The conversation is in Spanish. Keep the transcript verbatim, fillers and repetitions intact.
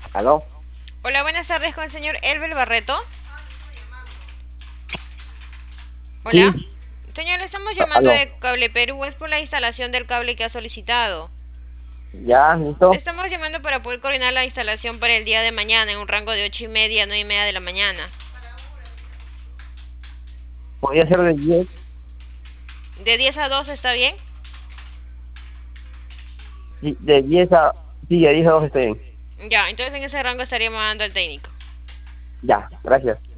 ¿Aló? Hola, buenas tardes con el señor Elbel Barreto. Hola. Sí, Señor, le estamos a- llamando aló. de Cable Perú. Es por la instalación del cable que ha solicitado. ¿Ya, listo? Estamos llamando para poder coordinar la instalación para el día de mañana en un rango de ocho y media a nueve y media de la mañana. Podría ser de diez, ¿De diez a dos está bien? sí, de diez a... Sí, de diez a dos estoy bien. Ya, entonces en ese rango estaríamos dando al técnico. Ya, gracias.